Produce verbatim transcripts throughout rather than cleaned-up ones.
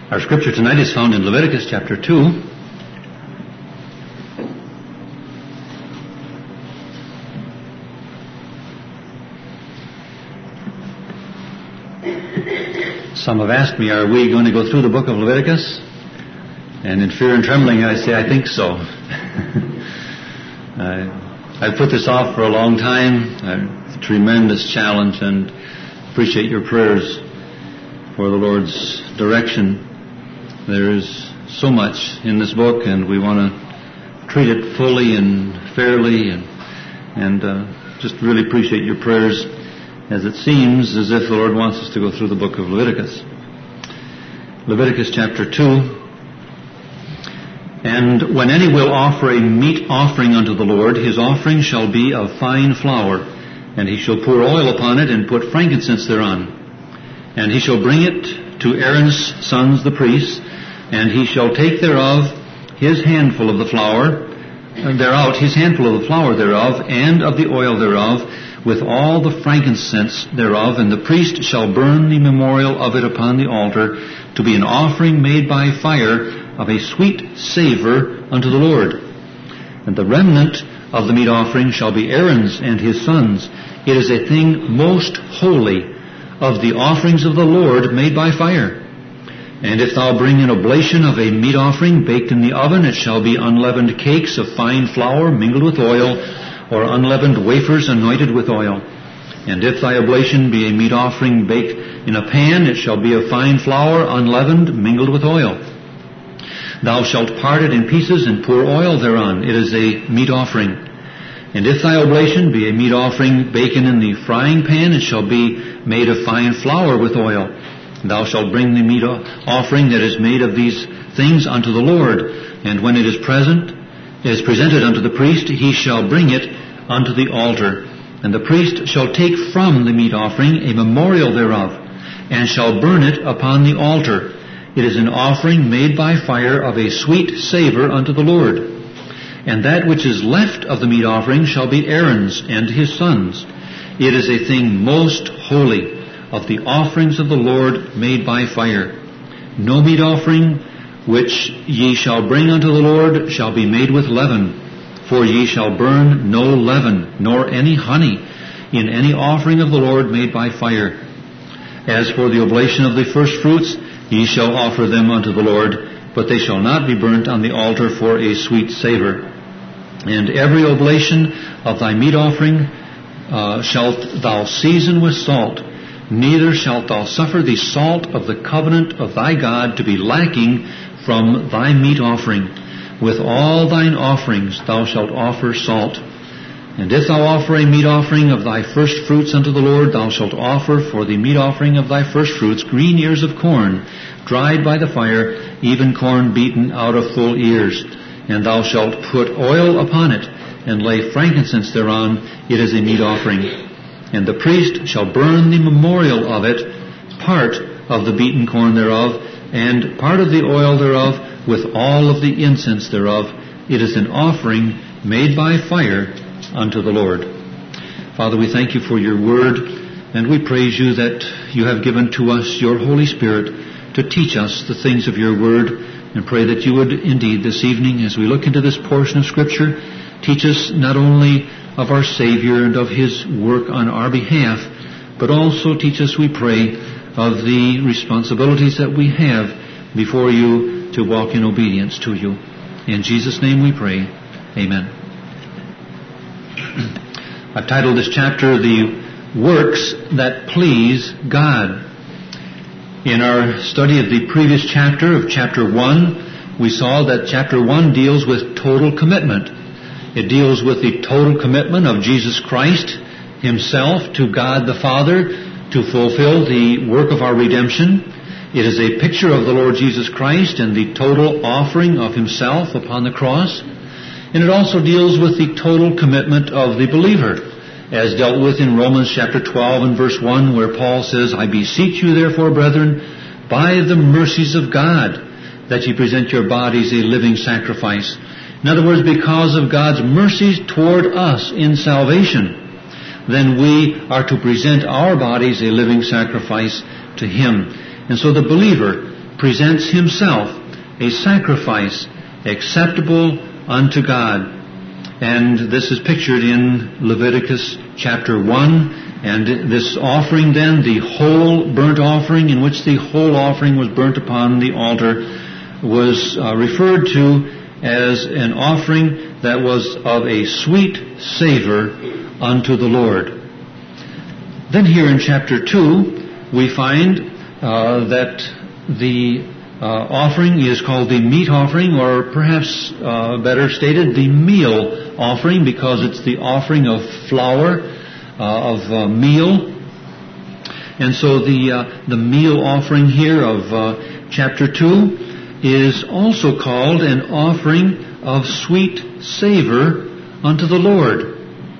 Our scripture tonight is found in Leviticus chapter two. Some have asked me, are we going to go through the book of Leviticus? And in fear and trembling, I say, I think so. I, I've put this off for a long time. It's a tremendous challenge, and appreciate your prayers for the Lord's direction. There is so much in this book, and we want to treat it fully and fairly, and, and uh, just really appreciate your prayers, as it seems as if the Lord wants us to go through the book of Leviticus. Leviticus chapter two. And when any will offer a meat offering unto the Lord, his offering shall be of fine flour, and he shall pour oil upon it, and put frankincense thereon. And he shall bring it to Aaron's sons the priests, and he shall take thereof his handful of the flour, and thereout his handful of the flour thereof, and of the oil thereof, with all the frankincense thereof, and the priest shall burn the memorial of it upon the altar, to be an offering made by fire of a sweet savour unto the Lord. And the remnant of the meat offering shall be Aaron's and his sons. It is a thing most holy of the offerings of the Lord made by fire. And if thou bring an oblation of a meat offering baked in the oven, it shall be unleavened cakes of fine flour mingled with oil, or unleavened wafers anointed with oil. And if thy oblation be a meat offering baked in a pan, it shall be of fine flour unleavened mingled with oil. Thou shalt part it in pieces and pour oil thereon. It is a meat offering. And if thy oblation be a meat offering baken in the frying pan, it shall be made of fine flour with oil. Thou shalt bring the meat offering that is made of these things unto the Lord. And when it is present, is presented unto the priest, he shall bring it unto the altar. And the priest shall take from the meat offering a memorial thereof, and shall burn it upon the altar. It is an offering made by fire of a sweet savour unto the Lord. And that which is left of the meat offering shall be Aaron's and his sons. It is a thing most holy of the offerings of the Lord made by fire. No meat offering which ye shall bring unto the Lord shall be made with leaven, for ye shall burn no leaven, nor any honey, in any offering of the Lord made by fire. As for the oblation of the first fruits, ye shall offer them unto the Lord, but they shall not be burnt on the altar for a sweet savour. And every oblation of thy meat offering uh, shalt thou season with salt, neither shalt thou suffer the salt of the covenant of thy God to be lacking from thy meat offering. With all thine offerings thou shalt offer salt. And if thou offer a meat offering of thy first fruits unto the Lord, thou shalt offer for the meat offering of thy first fruits green ears of corn, dried by the fire, even corn beaten out of full ears. And thou shalt put oil upon it, and lay frankincense thereon. It is a meat offering. And the priest shall burn the memorial of it, part of the beaten corn thereof, and part of the oil thereof, with all of the incense thereof. It is an offering made by fire unto the Lord. Father, we thank you for your word, and we praise you that you have given to us your Holy Spirit to teach us the things of your word, and pray that you would indeed this evening, as we look into this portion of Scripture, teach us not only of our Savior and of his work on our behalf, but also teach us, we pray, of the responsibilities that we have before you to walk in obedience to you. In Jesus' name we pray. Amen. I've titled this chapter, The Works That Please God. In our study of the previous chapter, of chapter one, we saw that chapter one deals with total commitment. It deals with the total commitment of Jesus Christ himself to God the Father to fulfill the work of our redemption. It is a picture of the Lord Jesus Christ and the total offering of himself upon the cross. And it also deals with the total commitment of the believer, as dealt with in Romans chapter twelve and verse one, where Paul says, I beseech you therefore, brethren, by the mercies of God, that ye present your bodies a living sacrifice. In other words, because of God's mercies toward us in salvation, then we are to present our bodies a living sacrifice to him. And so the believer presents himself a sacrifice acceptable unto God. And this is pictured in Leviticus chapter one. And this offering then, the whole burnt offering, in which the whole offering was burnt upon the altar, was uh, referred to as an offering that was of a sweet savor unto the Lord. Then here in chapter two, we find uh, that the uh, offering is called the meat offering, or perhaps uh, better stated, the meal offering, because it's the offering of flour, uh, of uh, meal. And so the uh, the meal offering here of uh, chapter two is also called an offering of sweet savor unto the Lord.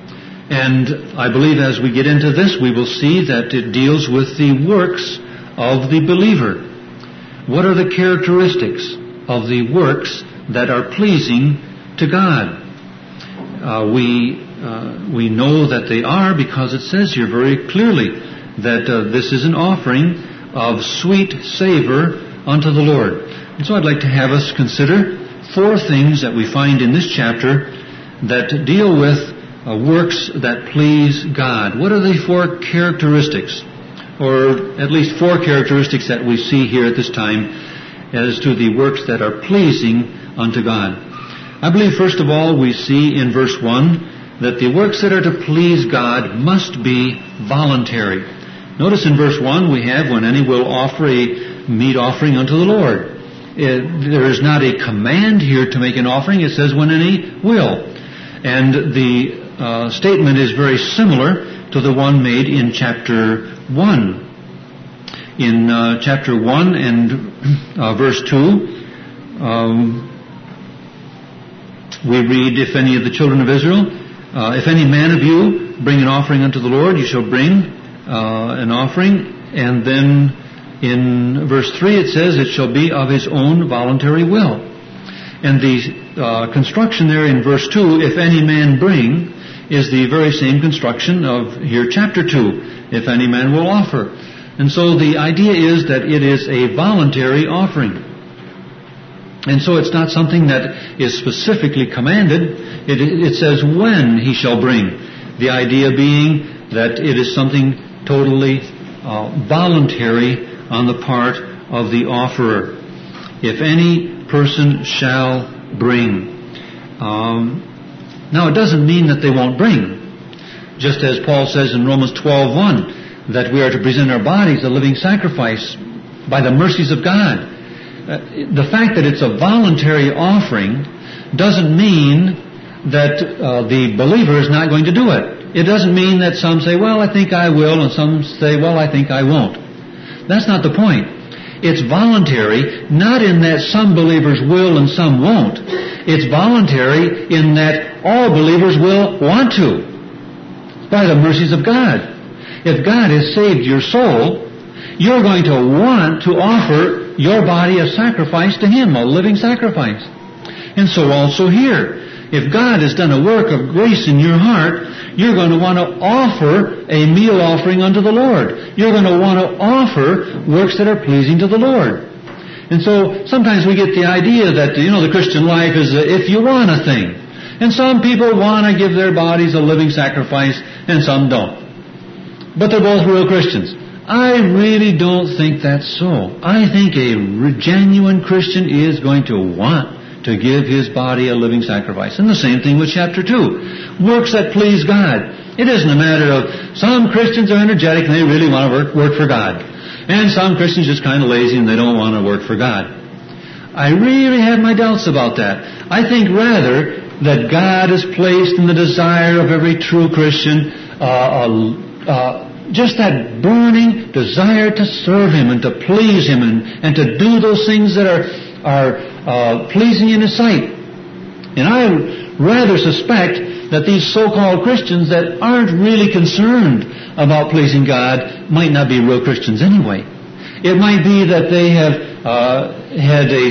And I believe as we get into this, we will see that it deals with the works of the believer. What are the characteristics of the works that are pleasing to God? Uh, we uh, we know that they are, because it says here very clearly that uh, this is an offering of sweet savor unto the Lord. And so I'd like to have us consider four things that we find in this chapter that deal with uh, works that please God. What are the four characteristics, or at least four characteristics that we see here at this time as to the works that are pleasing unto God? I believe, first of all, we see in verse one that the works that are to please God must be voluntary. Notice in verse one we have, when any will offer a meat offering unto the Lord. It, there is not a command here to make an offering. It says when any will. And the uh, statement is very similar to the one made in chapter one. In uh, chapter one and uh, verse two, um, we read, if any of the children of Israel, uh, if any man of you bring an offering unto the Lord, you shall bring uh, an offering. And then in verse three it says, it shall be of his own voluntary will. And the uh, construction there in verse two, if any man bring, is the very same construction of here chapter two, if any man will offer. And so the idea is that it is a voluntary offering. And so it's not something that is specifically commanded. It, it says when he shall bring. The idea being that it is something totally uh, voluntary on the part of the offerer. If any person shall bring. Um, now it doesn't mean that they won't bring. Just as Paul says in Romans twelve one, that we are to present our bodies a living sacrifice by the mercies of God. Uh, the fact that it's a voluntary offering doesn't mean that uh, the believer is not going to do it. It doesn't mean that some say, well, I think I will, and some say, well, I think I won't. That's not the point. It's voluntary, not in that some believers will and some won't. It's voluntary in that all believers will want to, by the mercies of God. If God has saved your soul, you're going to want to offer your body a sacrifice to Him, a living sacrifice. And so also here, if God has done a work of grace in your heart, you're going to want to offer a meal offering unto the Lord. You're going to want to offer works that are pleasing to the Lord. And so sometimes we get the idea that, you know, the Christian life is a if you want a thing. And some people want to give their bodies a living sacrifice, and some don't. But they're both real Christians. I really don't think that's so. I think a genuine Christian is going to want to give his body a living sacrifice. And the same thing with chapter two. Works that please God. It isn't a matter of some Christians are energetic and they really want to work, work for God. And some Christians are just kind of lazy and they don't want to work for God. I really have my doubts about that. I think rather that God has placed in the desire of every true Christian uh, a, uh, just that burning desire to serve Him and to please Him and, and to do those things that are, are uh, pleasing in His sight. And I rather suspect that these so-called Christians that aren't really concerned about pleasing God might not be real Christians anyway. It might be that they have uh, had a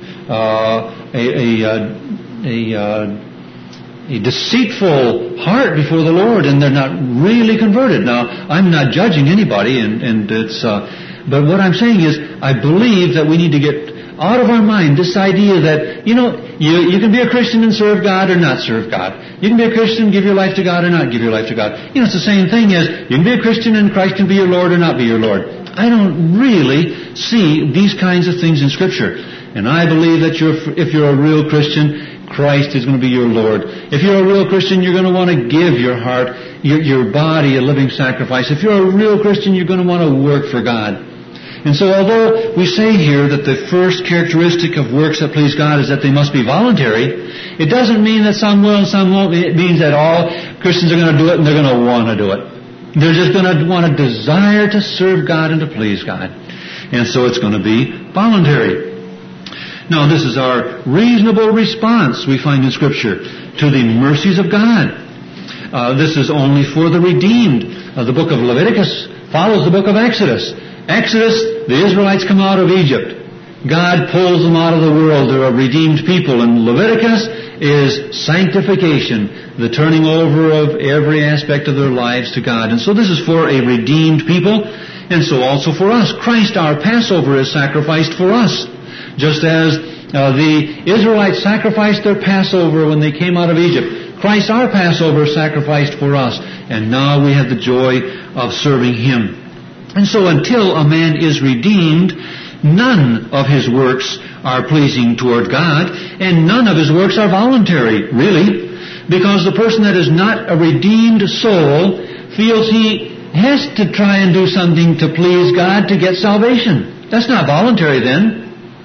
uh, a a, a, a a deceitful heart before the Lord, and they're not really converted. Now, I'm not judging anybody, and and it's. Uh, but what I'm saying is, I believe that we need to get out of our mind this idea that, you know, you, you can be a Christian and serve God or not serve God. You can be a Christian, give your life to God or not give your life to God. You know, it's the same thing as you can be a Christian and Christ can be your Lord or not be your Lord. I don't really see these kinds of things in Scripture. And I believe that you're, if you're a real Christian, Christ is going to be your Lord. If you're a real Christian, you're going to want to give your heart, your, your body a living sacrifice. If you're a real Christian, you're going to want to work for God. And so although we say here that the first characteristic of works that please God is that they must be voluntary, it doesn't mean that some will and some won't. It means that all Christians are going to do it and they're going to want to do it. They're just going to want to desire to serve God and to please God. And so it's going to be voluntary. Now this is our reasonable response we find in Scripture to the mercies of God. Uh, this is only for the redeemed. Uh, the book of Leviticus follows the book of Exodus. Exodus, the Israelites come out of Egypt. God pulls them out of the world. They're a redeemed people. And Leviticus is sanctification, the turning over of every aspect of their lives to God. And so this is for a redeemed people, and so also for us. Christ, our Passover, is sacrificed for us. Just as uh, the Israelites sacrificed their Passover when they came out of Egypt, Christ, our Passover, sacrificed for us. And now we have the joy of serving Him. And so until a man is redeemed, none of his works are pleasing toward God, and none of his works are voluntary, really, because the person that is not a redeemed soul feels he has to try and do something to please God to get salvation. That's not voluntary then.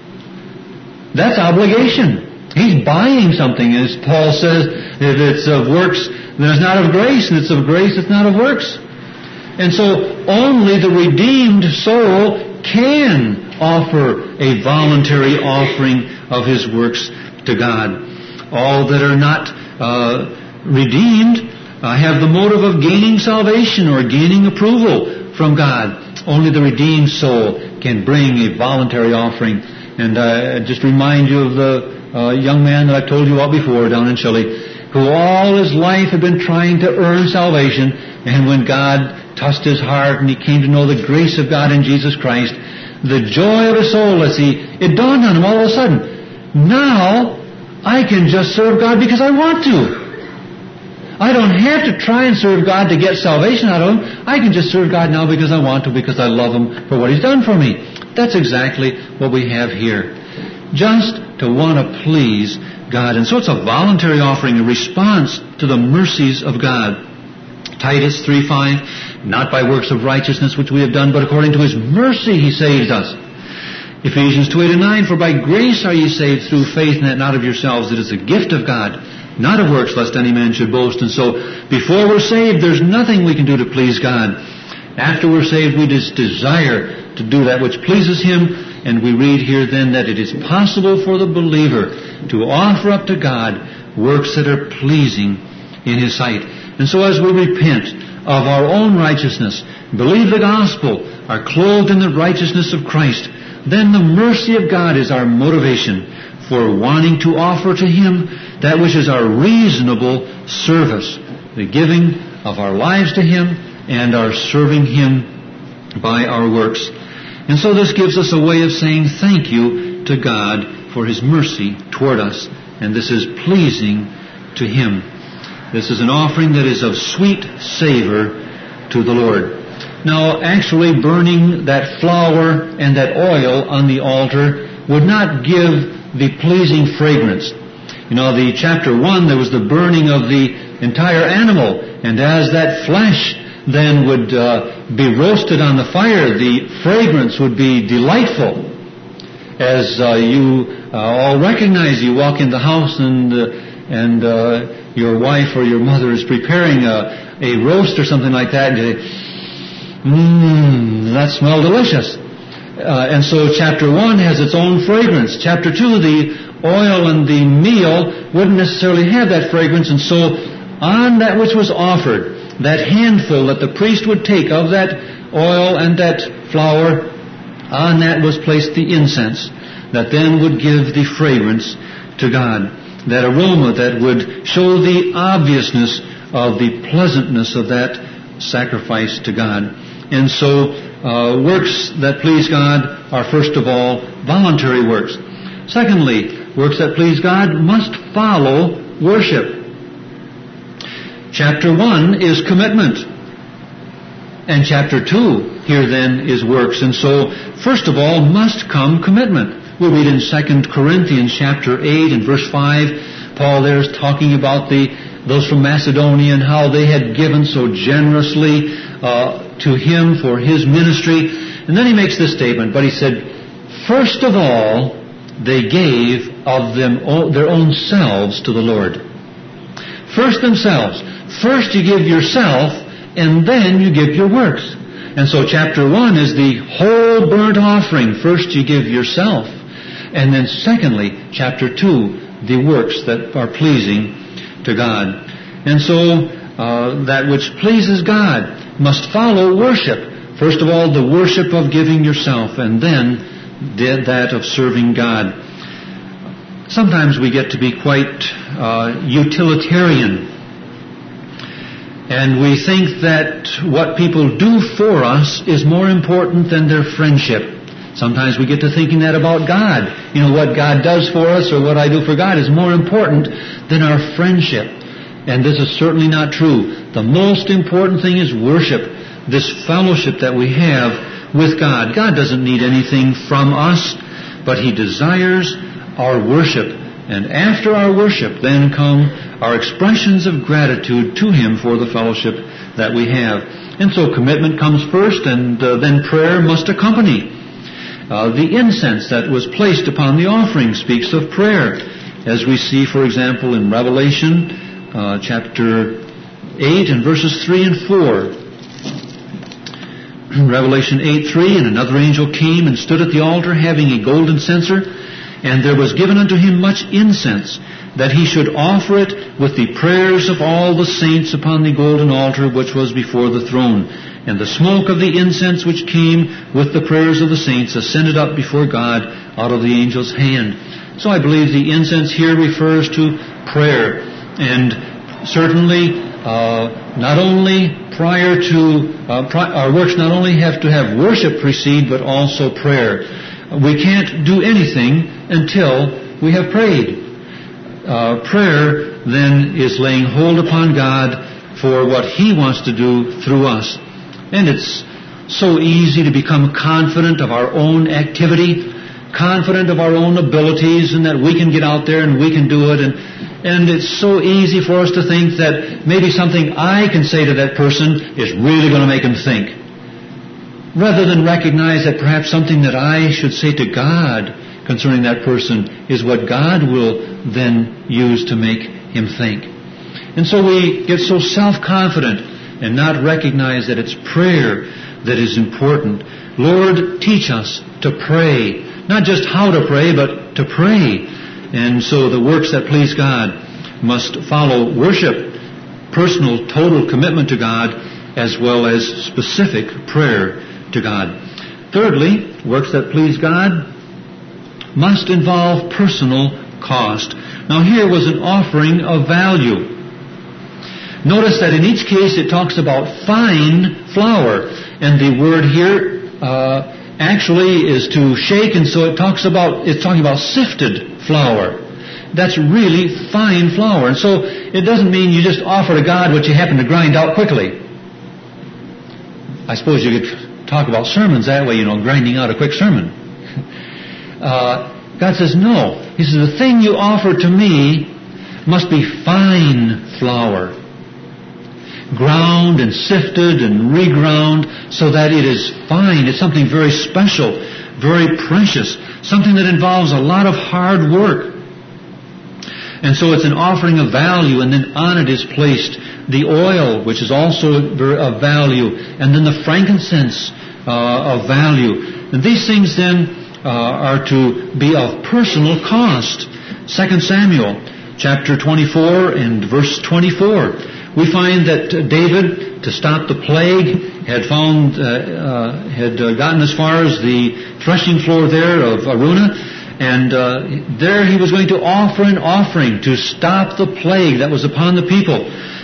That's obligation. He's buying something, as Paul says, if it's of works, then it's not of grace, and if it's of grace, it's not of works. And so only the redeemed soul can offer a voluntary offering of his works to God. All that are not uh, redeemed uh, have the motive of gaining salvation or gaining approval from God. Only the redeemed soul can bring a voluntary offering. And I uh, just remind you of the uh, young man that I told you about before down in Chile, who all his life had been trying to earn salvation, and when God touched his heart and he came to know the grace of God in Jesus Christ, the joy of his soul as he, it dawned on him all of a sudden, now I can just serve God because I want to. I don't have to try and serve God to get salvation out of Him. I can just serve God now because I want to, because I love Him for what He's done for me. That's exactly what we have here. Just to want to please God. And so it's a voluntary offering, a response to the mercies of God. Titus three five, not by works of righteousness which we have done, but according to His mercy He saves us. Ephesians two eight and nine, for by grace are ye saved through faith, and that not of yourselves, it is a gift of God, not of works, lest any man should boast. And so, before we're saved, there's nothing we can do to please God. After we're saved, we just desire to do that which pleases Him, and we read here then that it is possible for the believer to offer up to God works that are pleasing in His sight. And so as we repent of our own righteousness, believe the gospel, are clothed in the righteousness of Christ, then the mercy of God is our motivation for wanting to offer to Him that which is our reasonable service, the giving of our lives to Him and our serving Him by our works. And so this gives us a way of saying thank you to God for His mercy toward us, and this is pleasing to Him. This is an offering that is of sweet savor to the Lord. Now, actually burning that flour and that oil on the altar would not give the pleasing fragrance. You know, the chapter one, there was the burning of the entire animal, and as that flesh then would uh, be roasted on the fire, the fragrance would be delightful. As uh, you uh, all recognize, you walk in the house and uh, and uh, your wife or your mother is preparing a, a roast or something like that, and you say, mmm, that smells delicious. Uh, and so chapter one has its own fragrance. Chapter two, the oil and the meal wouldn't necessarily have that fragrance, and so on that which was offered, that handful that the priest would take of that oil and that flour, on that was placed the incense that then would give the fragrance to God. That aroma that would show the obviousness of the pleasantness of that sacrifice to God. And so uh, works that please God are first of all voluntary works. Secondly, works that please God must follow worship. Chapter one is commitment. And chapter two here then is works. And so, first of all, must come commitment. We read in Second Corinthians chapter eight and verse five, Paul there is talking about the those from Macedonia and how they had given so generously uh, to him for his ministry. And then he makes this statement, but he said, first of all, they gave of them their own selves to the Lord. First themselves. First you give yourself, and then you give your works. And so chapter one is the whole burnt offering. First you give yourself. And then secondly, chapter two, the works that are pleasing to God. And so uh, that which pleases God must follow worship. First of all, the worship of giving yourself, and then that of serving God. Sometimes we get to be quite uh, utilitarian. And we think that what people do for us is more important than their friendship. Sometimes we get to thinking that about God. You know, what God does for us or what I do for God is more important than our friendship. And this is certainly not true. The most important thing is worship, this fellowship that we have with God. God doesn't need anything from us, but He desires our worship. And after our worship, then come our expressions of gratitude to Him for the fellowship that we have. And so commitment comes first, and uh, then prayer must accompany. Uh, the incense that was placed upon the offering speaks of prayer, as we see, for example, in Revelation uh, chapter eight and verses three and four. Revelation eight three, and another angel came and stood at the altar having a golden censer, and there was given unto him much incense, that he should offer it with the prayers of all the saints upon the golden altar which was before the throne. And the smoke of the incense which came with the prayers of the saints ascended up before God out of the angel's hand. So I believe the incense here refers to prayer. And certainly, uh, not only prior to, uh, pri- our works not only have to have worship precede, but also prayer. We can't do anything until we have prayed. Uh, prayer then is laying hold upon God for what He wants to do through us. And it's so easy to become confident of our own activity, confident of our own abilities, and that we can get out there and we can do it. And, and it's so easy for us to think that maybe something I can say to that person is really going to make him think, rather than recognize that perhaps something that I should say to God concerning that person is what God will then use to make him think. And so we get so self-confident and not recognize that it's prayer that is important. Lord, teach us to pray. Not just how to pray, but to pray. And so the works that please God must follow worship, personal, total commitment to God, as well as specific prayer to God. Thirdly, works that please God must involve personal cost. Now here was an offering of value. Notice that in each case it talks about fine flour. And the word here uh, actually is to shake, and so it talks about, it's talking about sifted flour. That's really fine flour. And so it doesn't mean you just offer to God what you happen to grind out quickly. I suppose you could talk about sermons that way, you know, grinding out a quick sermon. uh, God says, no. He says, the thing you offer to me must be fine flour, ground and sifted and reground so that it is fine. It's something very special, very precious, something that involves a lot of hard work. And so it's an offering of value, and then on it is placed the oil, which is also of value, and then the frankincense uh, of value. And these things then uh, are to be of personal cost. Second Samuel chapter twenty-four and verse twenty-four. We find that David, to stop the plague, had found, uh, uh, had uh, gotten as far as the threshing floor there of Araunah, and uh, there he was going to offer an offering to stop the plague that was upon the people.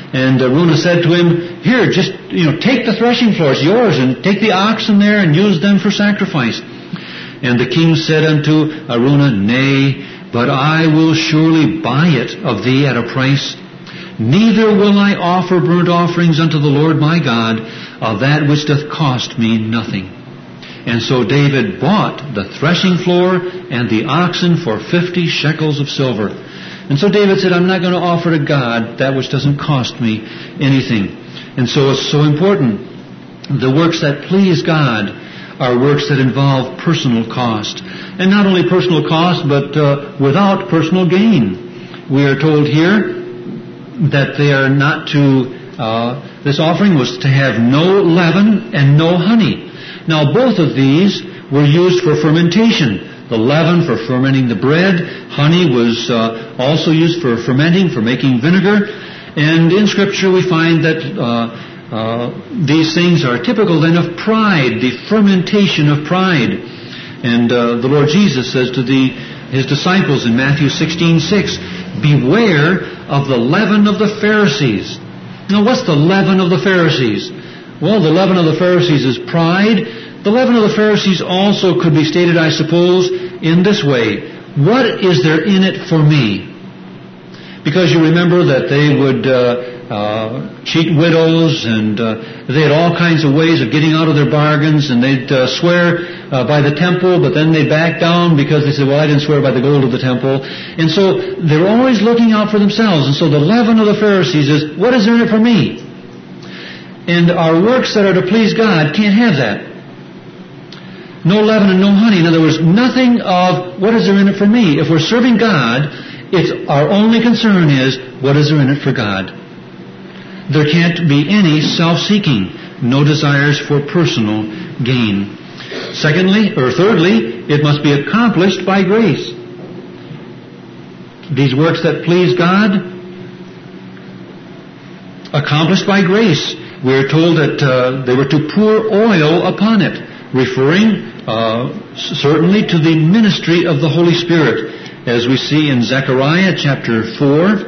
And Araunah said to him, "Here, just, you know, take the threshing floor, it's yours, and take the oxen there and use them for sacrifice." And the king said unto Araunah, "Nay, but I will surely buy it of thee at a price. Neither will I offer burnt offerings unto the Lord my God of that which doth cost me nothing." And so David bought the threshing floor and the oxen for fifty shekels of silver. And so David said, "I'm not going to offer to God that which doesn't cost me anything." And so it's so important. The works that please God are works that involve personal cost. And not only personal cost, but uh, without personal gain. We are told here that they are not to, uh, this offering was to have no leaven and no honey. Now both of these were used for fermentation. The leaven for fermenting the bread. Honey was uh, also used for fermenting, for making vinegar. And in Scripture we find that uh, uh, these things are typical then of pride, the fermentation of pride. And uh, the Lord Jesus says to the, His disciples in Matthew sixteen six, "Beware of the leaven of the Pharisees." Now what's the leaven of the Pharisees? Well, the leaven of the Pharisees is pride. The leaven of the Pharisees also could be stated, I suppose, in this way. What is there in it for me? Because you remember that they would uh, uh, cheat widows, and uh, they had all kinds of ways of getting out of their bargains, and they'd uh, swear uh, by the temple, but then they back down because they said, "Well, I didn't swear by the gold of the temple." And so they're always looking out for themselves. And so the leaven of the Pharisees is, what is there in it for me? And our works that are to please God can't have that. No leaven and no honey. In other words, nothing of what is there in it for me. If we're serving God, it's our only concern is, what is there in it for God? There can't be any self-seeking, no desires for personal gain. Secondly, or thirdly, it must be accomplished by grace. These works that please God, accomplished by grace. We are told that uh, they were to pour oil upon it, referring uh, certainly to the ministry of the Holy Spirit, as we see in Zechariah chapter four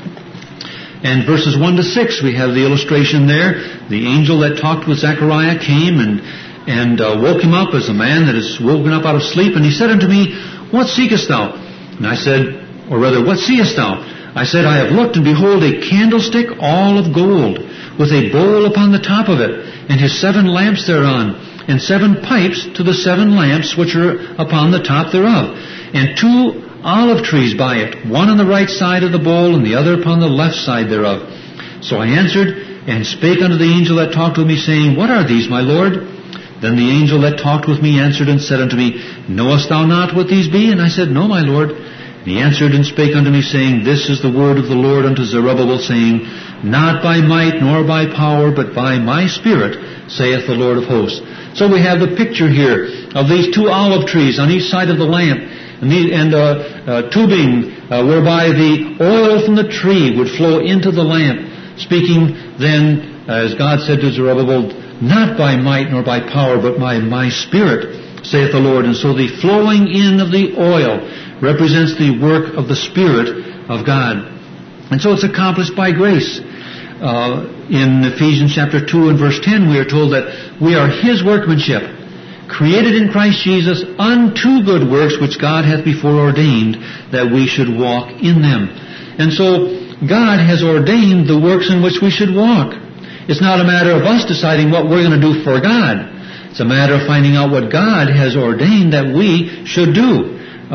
and verses one to six. We have the illustration there. The angel that talked with Zechariah came and and uh, woke him up as a man that is woken up out of sleep, and he said unto me, "What seekest thou?" And I said, or rather, "What seest thou?" I said, "I have looked, and behold, a candlestick all of gold, with a bowl upon the top of it, and his seven lamps thereon, and seven pipes to the seven lamps which are upon the top thereof, and two olive trees by it, one on the right side of the bowl, and the other upon the left side thereof." So I answered, and spake unto the angel that talked with me, saying, "What are these, my Lord?" Then the angel that talked with me answered and said unto me, "Knowest thou not what these be?" And I said, "No, my Lord." And he answered and spake unto me, saying, "This is the word of the Lord unto Zerubbabel, saying, Not by might nor by power, but by my Spirit, saith the Lord of hosts." So we have the picture here of these two olive trees on each side of the lamp, and, the, and uh, uh, tubing uh, whereby the oil from the tree would flow into the lamp, speaking then, as God said to Zerubbabel, "Not by might nor by power, but by my Spirit, saith the Lord." And so the flowing in of the oil represents the work of the Spirit of God. And so it's accomplished by grace. Uh, in Ephesians chapter two and verse ten, we are told that we are His workmanship, created in Christ Jesus unto good works, which God hath before ordained that we should walk in them. And so God has ordained the works in which we should walk. It's not a matter of us deciding what we're going to do for God. It's a matter of finding out what God has ordained that we should do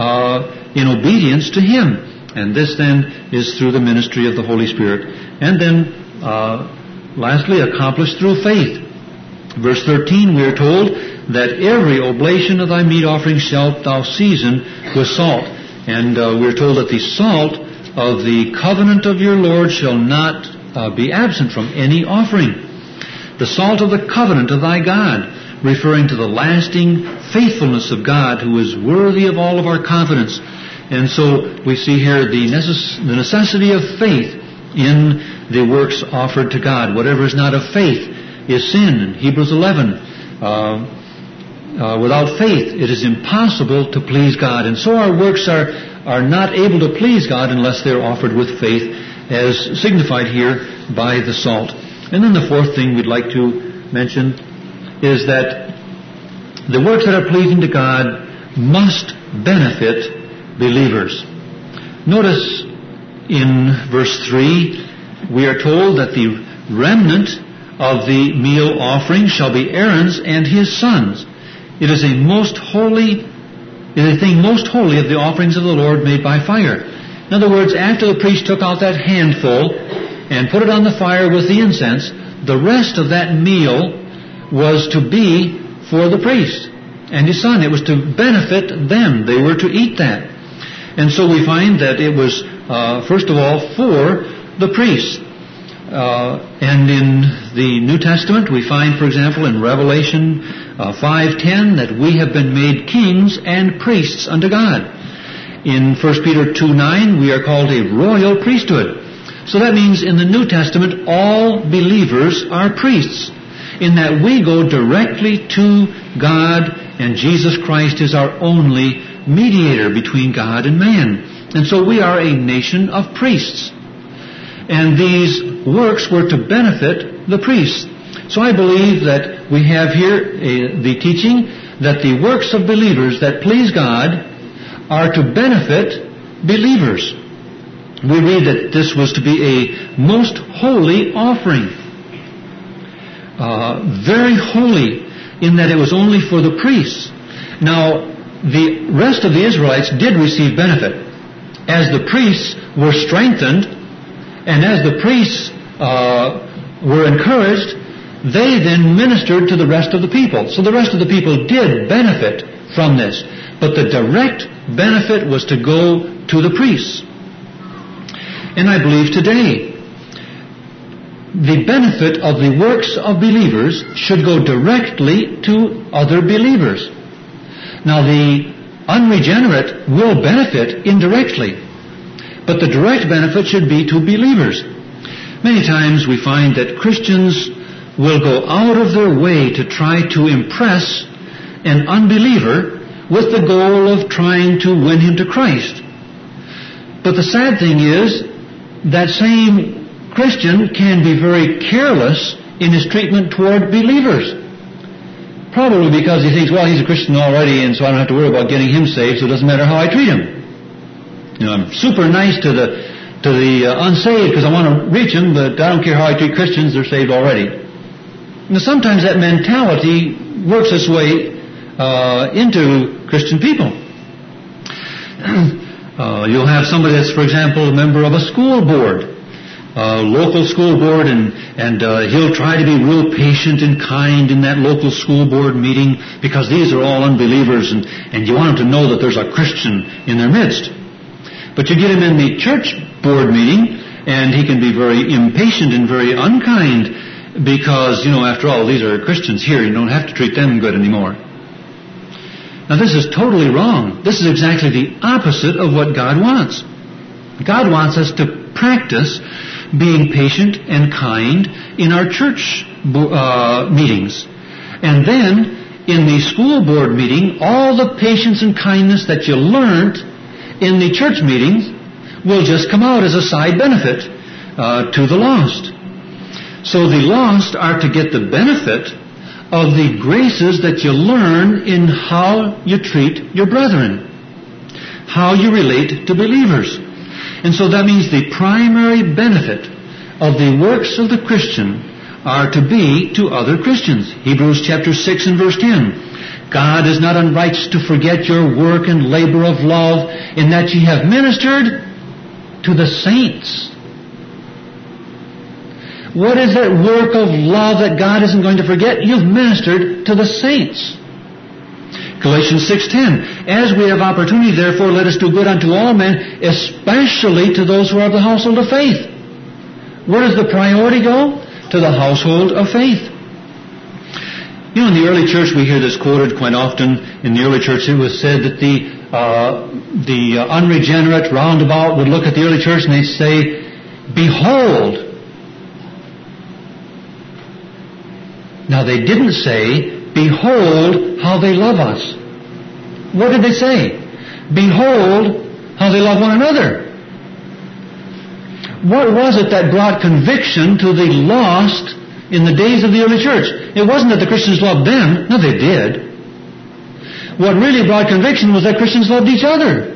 uh, in obedience to Him. And this then is through the ministry of the Holy Spirit. And then, uh, lastly, accomplished through faith. Verse thirteen, we are told that every oblation of thy meat offering shalt thou season with salt. And uh, we are told that the salt of the covenant of your Lord shall not uh, be absent from any offering. The salt of the covenant of thy God, referring to the lasting faithfulness of God, who is worthy of all of our confidence. And so we see here the, necess- the necessity of faith in the works offered to God. Whatever is not of faith is sin. In Hebrews eleven, uh, uh, without faith it is impossible to please God. And so our works are, are not able to please God unless they're offered with faith. as signified here by the salt. And then the fourth thing we'd like to mention is that the works that are pleasing to God must benefit believers. Notice in verse three, we are told that the remnant of the meal offering shall be Aaron's and his sons. It is a most holy, it is a thing most holy of the offerings of the Lord made by fire. In other words, after the priest took out that handful and put it on the fire with the incense, the rest of that meal was to be for the priest and his son. It was to benefit them. They were to eat that. And so we find that it was, uh, first of all, for the priests. Uh, and in the New Testament, we find, for example, in Revelation uh, five ten, that we have been made kings and priests unto God. In First Peter two nine, we are called a royal priesthood. So that means in the New Testament, all believers are priests, in that we go directly to God, and Jesus Christ is our only mediator between God and man. And so we are a nation of priests. And these works were to benefit the priests. So I believe that we have here a, the teaching that the works of believers that please God are to benefit believers. We read that this was to be a most holy offering. Uh, very holy, in that it was only for the priests. Now, the rest of the Israelites did receive benefit. As the priests were strengthened, and as the priests uh, were encouraged, they then ministered to the rest of the people. So the rest of the people did benefit from this. But the direct benefit was to go to the priests. And I believe today, the benefit of the works of believers should go directly to other believers. Now, the unregenerate will benefit indirectly, but the direct benefit should be to believers. Many times we find that Christians will go out of their way to try to impress an unbeliever with the goal of trying to win him to Christ. But the sad thing is, that same Christian can be very careless in his treatment toward believers. Probably because he thinks, well, he's a Christian already, and so I don't have to worry about getting him saved, so it doesn't matter how I treat him. You know, I'm super nice to the to the uh, unsaved because I want to reach them, but I don't care how I treat Christians, they're saved already. Now, sometimes that mentality works its way uh, into Christian people. uh, you'll have somebody that's, for example, a member of a school board, a local school board, and and uh, he'll try to be real patient and kind in that local school board meeting because these are all unbelievers, and, and you want him to know that there's a Christian in their midst. But you get him in the church board meeting, and he can be very impatient and very unkind because, you know, after all, these are Christians here. You don't have to treat them good anymore. Now, this is totally wrong. This is exactly the opposite of what God wants. God wants us to practice being patient and kind in our church uh, meetings. And then, in the school board meeting, all the patience and kindness that you learned in the church meetings will just come out as a side benefit uh, to the lost. So the lost are to get the benefit of the graces that you learn in how you treat your brethren, how you relate to believers. And so that means the primary benefit of the works of the Christian are to be to other Christians. Hebrews chapter six and verse ten. God is not unrighteous to forget your work and labor of love, in that ye have ministered to the saints. What is that work of love that God isn't going to forget? You've ministered to the saints. Galatians six ten. As we have opportunity, therefore, let us do good unto all men, especially to those who are of the household of faith. Where does the priority go? To the household of faith. You know, in the early church, we hear this quoted quite often. In the early church, it was said that the uh, the uh, unregenerate roundabout would look at the early church and they'd say, "Behold." Now, they didn't say, "Behold how they love us." What did they say? "Behold how they love one another." what was it that brought conviction to the lost in the days of the early church? It wasn't that the Christians loved them. No, they did. What really brought conviction was that Christians loved each other.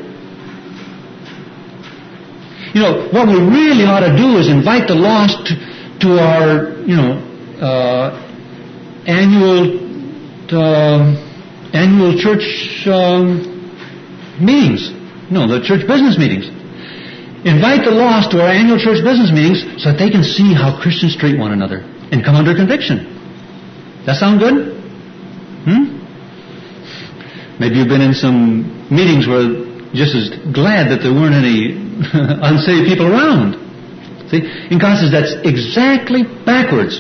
You know, what we really ought to do is invite the lost to, to our, you know, uh, annual uh, annual church um, meetings. No, the church business meetings. Invite the lost to our annual church business meetings so that they can see how Christians treat one another and come under conviction. That sound good? Hmm? Maybe you've been in some meetings where just as glad that there weren't any unsaved people around. See? In God says that's exactly backwards.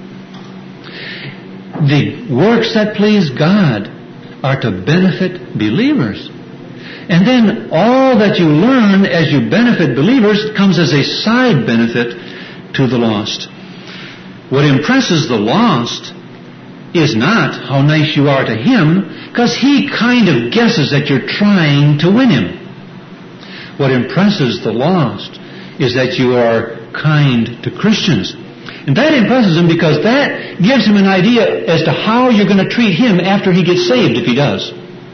The works that please God are to benefit believers. And then all that you learn as you benefit believers comes as a side benefit to the lost. What impresses the lost is not how nice you are to him, because he kind of guesses that you're trying to win him. What impresses the lost is that you are kind to Christians. And that impresses him because that gives him an idea as to how you're going to treat him after he gets saved, if he does.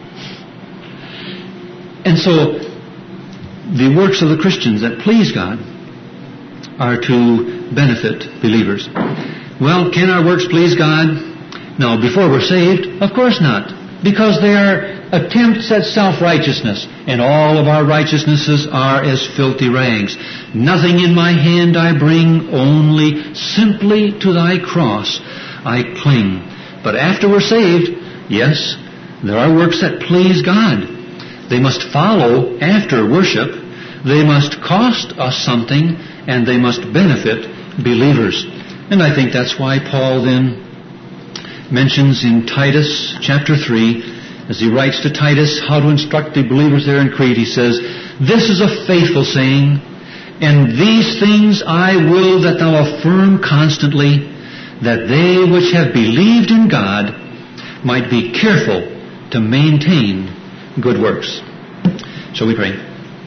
And so, the works of the Christians that please God are to benefit believers. Well, can our works please God? No, before we're saved? Of course not. Because they are attempts at self-righteousness, and all of our righteousnesses are as filthy rags. Nothing in my hand I bring, only simply to thy cross I cling. But after we're saved, yes, there are works that please God. They must follow after worship. They must cost us something, and they must benefit believers. And I think that's why Paul then mentions in Titus chapter three, as he writes to Titus how to instruct the believers there in Crete, he says, "This is a faithful saying, and these things I will that thou affirm constantly, that they which have believed in God might be careful to maintain good works." Shall we pray?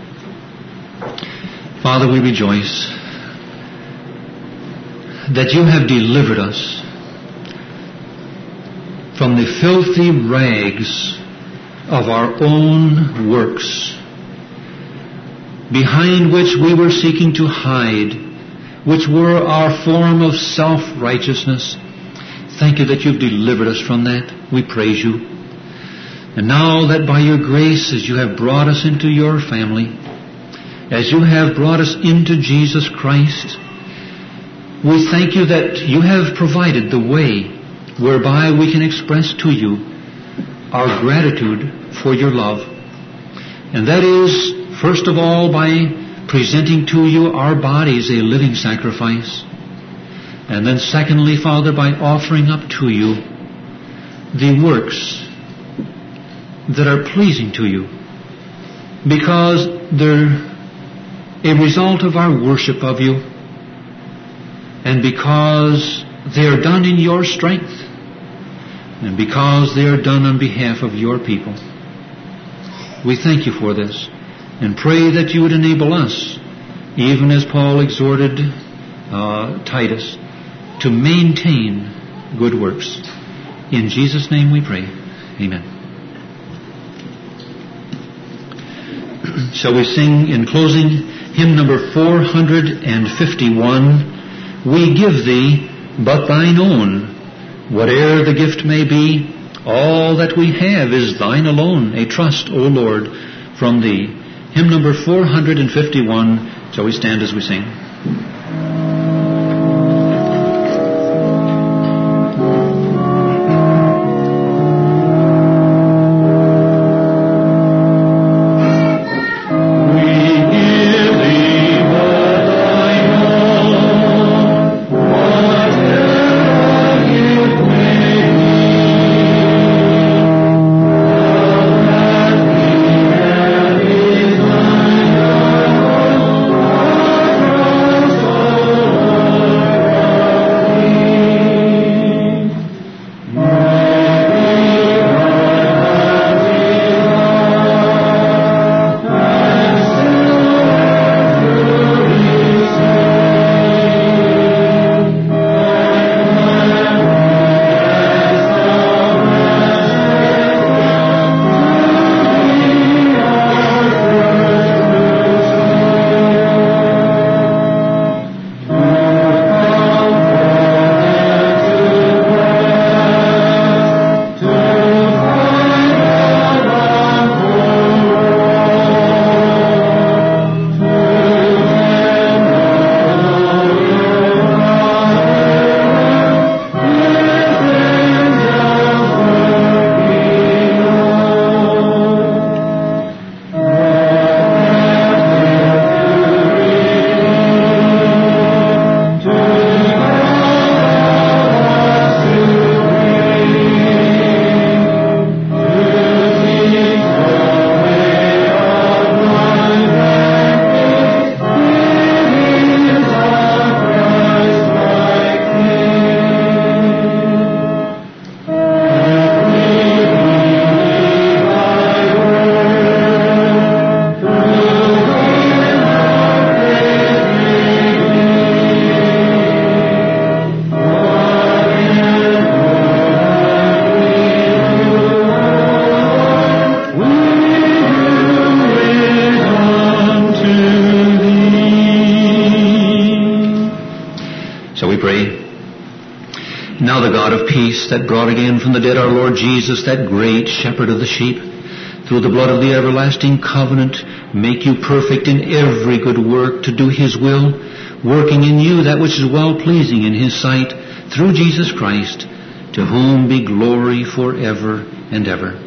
Father, we rejoice that you have delivered us from the filthy rags of our own works, behind which we were seeking to hide, which were our form of self-righteousness. Thank you that you've delivered us from that. We praise you. And now that by your grace, as you have brought us into your family, as you have brought us into Jesus Christ, we thank you that you have provided the way whereby we can express to you our gratitude for your love. And that is, first of all, by presenting to you our bodies a living sacrifice. And then secondly, Father, by offering up to you the works that are pleasing to you, because they're a result of our worship of you, and because they are done in your strength, and because they are done on behalf of your people. We thank you for this, and pray that you would enable us, even as Paul exhorted uh, Titus, to maintain good works. In Jesus' name we pray. Amen. Shall we sing in closing hymn number four hundred fifty-one, "We give thee but thine own, whate'er the gift may be, all that we have is thine alone, a trust, O Lord, from thee." Hymn number four hundred fifty-one. Shall we stand as we sing? Oh So we pray. Now the God of peace, that brought again from the dead our Lord Jesus, that great shepherd of the sheep, through the blood of the everlasting covenant, make you perfect in every good work to do His will, working in you that which is well-pleasing in His sight, through Jesus Christ, to whom be glory forever and ever.